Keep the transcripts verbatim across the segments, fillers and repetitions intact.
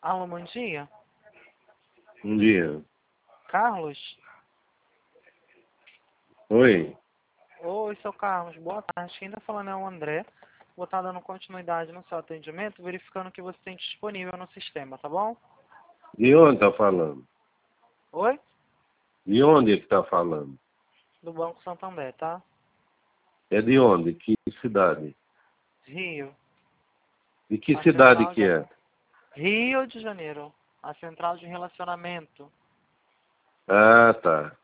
Alô, bom dia. Bom dia. Carlos? Oi. Oi, seu Carlos. Boa tarde. Quem está falando é o André. Vou estar dando continuidade no seu atendimento, verificando o que você tem disponível no sistema, tá bom? De onde tá falando? Oi? De onde é que tá falando? Do Banco Santander, tá? É de onde? Que cidade? Rio. De que A cidade central que de... é? Rio de Janeiro. A central de relacionamento. Ah, tá.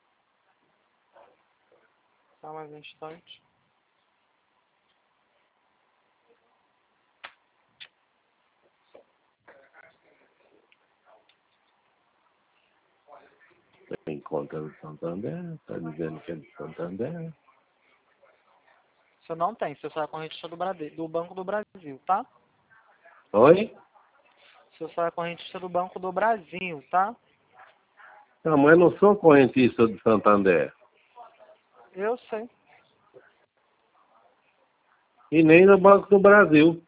Só mais um instante. Tem conta no Santander? Tá dizendo que é de Santander? Você não tem, você só é correntista do, Brade... do Banco do Brasil, tá? Oi? Você só é correntista do Banco do Brasil, tá? Não, mas eu não sou correntista do Santander. Eu sei. E nem no Banco do Brasil.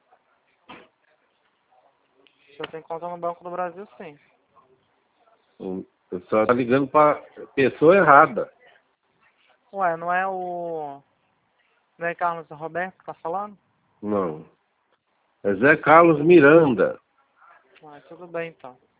Você tem conta no Banco do Brasil, sim. O pessoal tá ligando pra pessoa errada. Ué, não é o... Não é Carlos Roberto que tá falando? Não. É Zé Carlos Miranda. Ah, tudo bem então.